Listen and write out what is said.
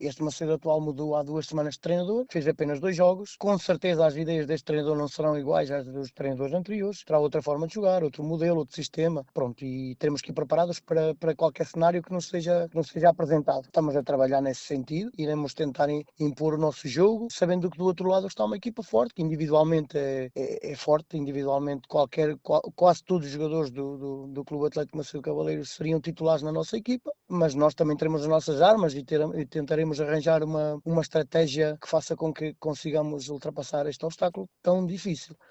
Este Macedo atual mudou há 2 semanas de treinador, fez apenas 2 jogos. Com certeza as ideias deste treinador não serão iguais às dos treinadores anteriores. Terá outra forma de jogar, outro modelo, outro sistema. Pronto, e teremos que ir preparados para qualquer cenário que nos seja apresentado. Estamos a trabalhar nesse sentido, iremos tentar impor o nosso jogo, sabendo que do outro lado está uma equipa forte, que individualmente é forte, individualmente quase todos os jogadores do Clube Atlético Macedo Cavaleiros seriam titulares na nossa equipa, mas nós também teremos as nossas armas e tentaremos arranjar uma estratégia que faça com que consigamos ultrapassar este obstáculo tão difícil.